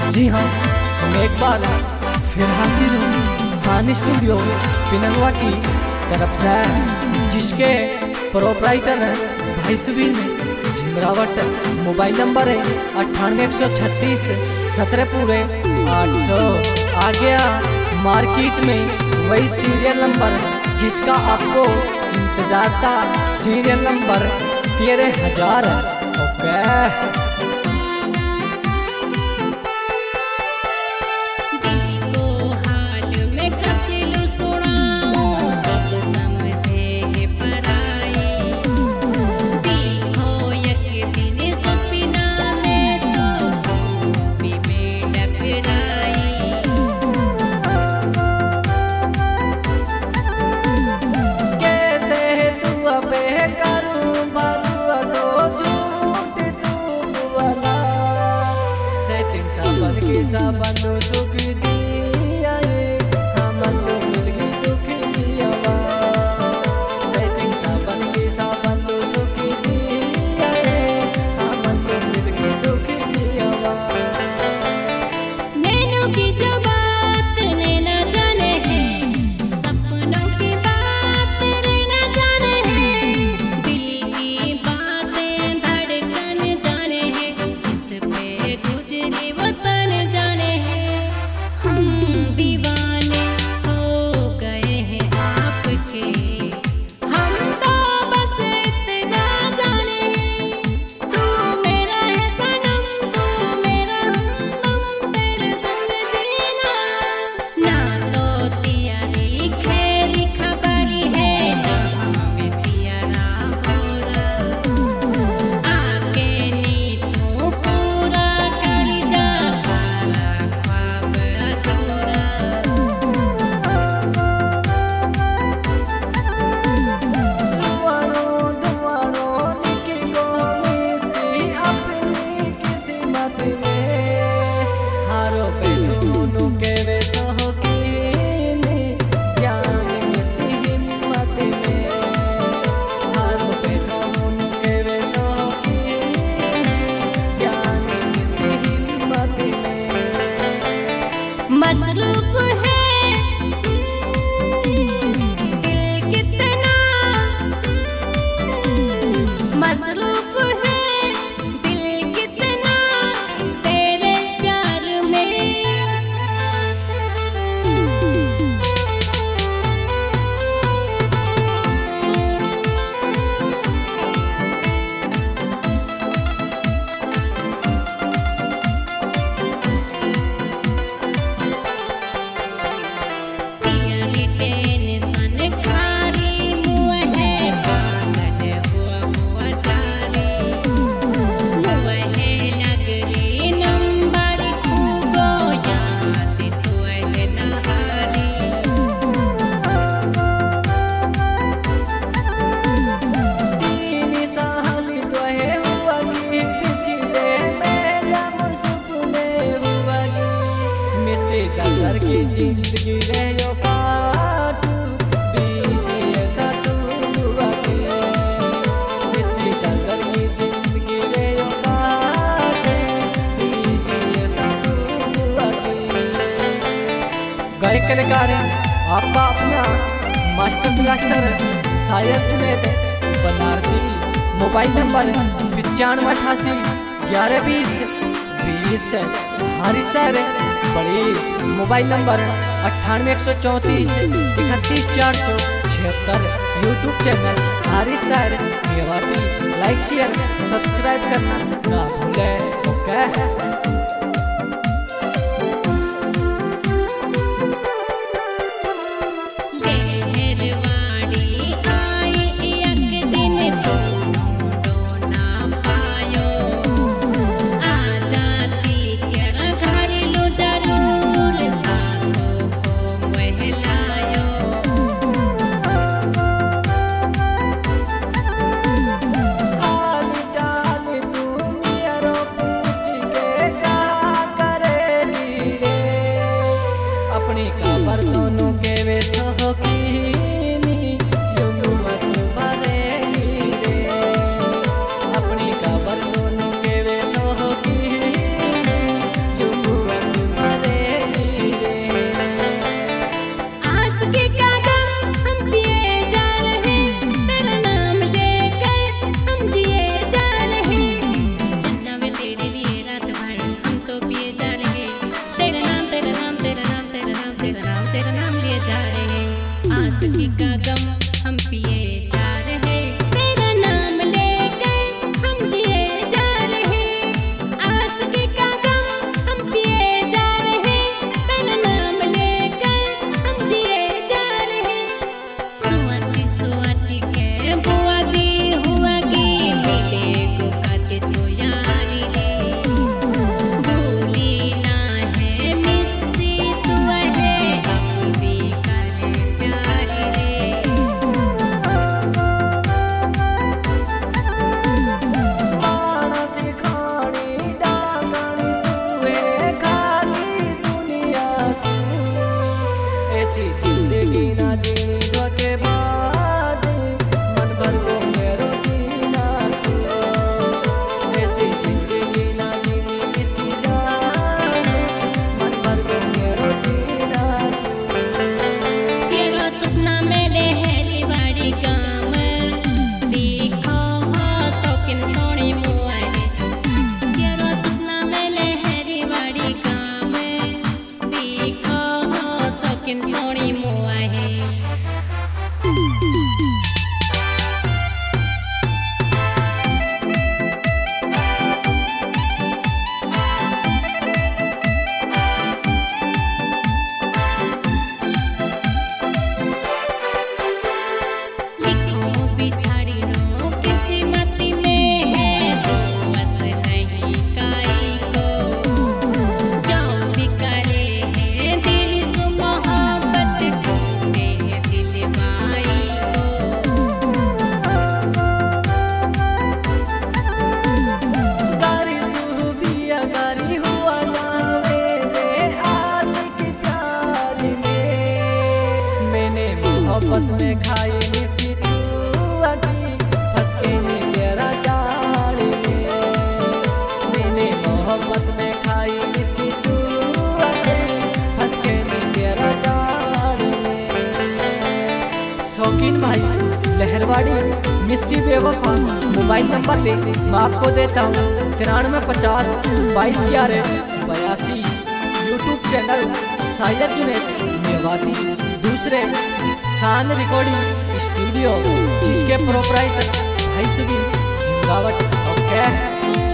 जी हाँ, मैं एक बार फिर हाजिर हूँ शान स्टूडियो पिनंगवा की तरफ से, जिसके प्रोपराइटर हैं भाई सुबीर सिमरावट। मोबाइल नंबर है 98 136 17 पूरे 800। आ गया मार्केट में वही सीरियल नंबर जिसका आपको इंतजार था, सीरियल नंबर 13,000। ओके बंदो सुख दिया हम तो मिल के दुख दिया, सेटिंग साबन के बंदो सुख दिया हम तो मिल के दुख दिया। नैनों की जो बात नैना जाने है, सपनों की बात नैना जाने है, दिल की बातें धड़कन जाने है, जिस पे गुजरे वो तन जाने है। हम दीवाने हो गए हैं आपके, हम तो बस इतना जाने हैं, तू मेरा है सनम, तू मेरा हमदम, तेरे संग जीना। ना तो तेरी खैरी खबरी है, ना हमें प्यारा होरा, आके नी तू पूरा कर जा सारा ख्वाब अधूरा। दुआरों लिखी गो मिस्री अपनी किस्मत में, हारो बेटों के वे सहोकीनी ज्ञान मिस्री हिम्मत में, हारो बेटों के वे सहोकीनी ज्ञान मिस्री हिम्मत में। मसरूफ है दिल कितना, मसरूफ है दिल कितना तेरे प्यार में। तेरी टेंशन खारी मुँह है पागल हुआ जारी, मुँह है लग रही नंबर खूबो याद तो है नहारी। तीन साल तो है हुआ कि पिछले में जब सपने हुआ कि मिसे दर की जिंदगी रहो काटू बीते ऐसा तू हुआ कि मिसे दर की जिंदगी रहो काटू बीते ऐसा तू हुआ कि। गायक कलाकार आपका अपना मास्टर ब्लास्टर शायर Junaid Banarasi. Mobile number 95 88 11 20 Haris sir बड़ी। Mobile number 98 134 31 476। YouTube channel Haris sir Mewati. Like share subscribe करना ना भूलें। ओके। लहरवाड़ी आई एक दिन तो ना पायो, आ जाती क्या घर लो जरूर सासों को बहलायो। हाल चाल तू मेरा पूछ के कहा करेगी रे, अपनी खबर दोनों के वे सहोकीनी यूं मत भरेगी रे, अपनी खबर दोनों के वे सहोकीनी यूं मत मोहब्बत में खाई मिसी चुआटी फंस के नी तेरा जाल में। मैंने मोहब्बत में खाई मिसी चुआटी फंस के नी तेरा जाल में। शौकीन भाई लहरवाड़ी मिस्सी बेवफा मोबाइल नंबर ले मैं आपको देता हूँ 9350 2211 82। यूट्यूब चैनल साइदर जुनेद मेवाती। दूसरे शान रिकॉर्डिंग स्टूडियो जिसके प्रोपराइटर भाई सुबीर सिंगावट। ओके।